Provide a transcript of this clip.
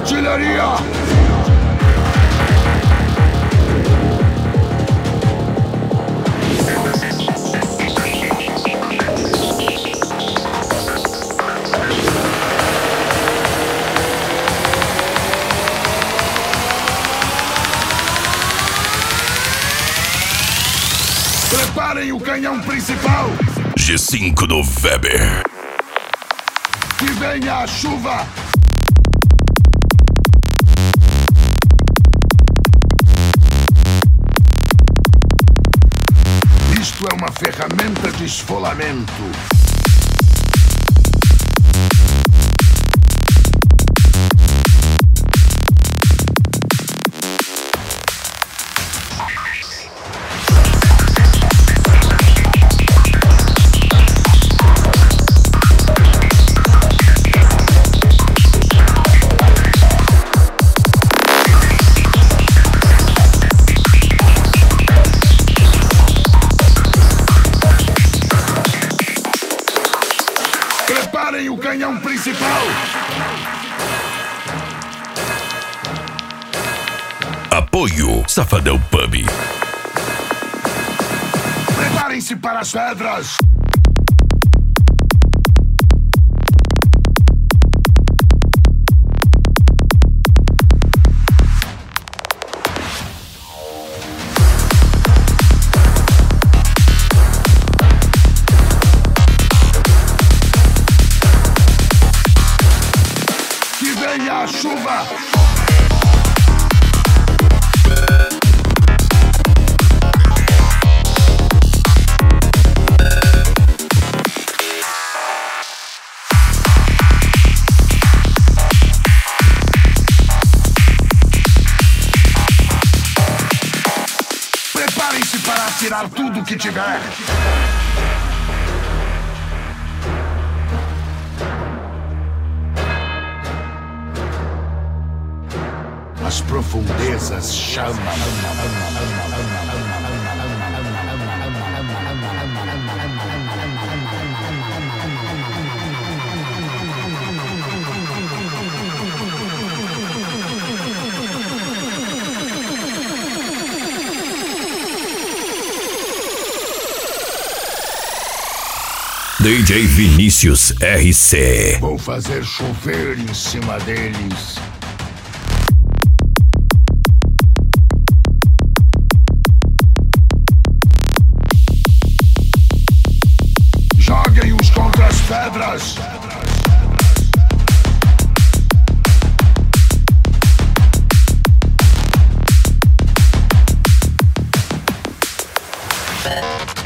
artilharia! Preparem o canhão principal! G5 do Weber. Que venha a chuva! Isto é uma ferramenta de esfolamento. Preparem o canhão principal! Apoio Safadão Pub. Preparem-se para as pedras! Que venha a chuva! Preparem-se para atirar tudo que tiver! As profundezas chamam. DJ Vinícius RC. Vou fazer chover em cima deles. Joguem-os contra as pedras.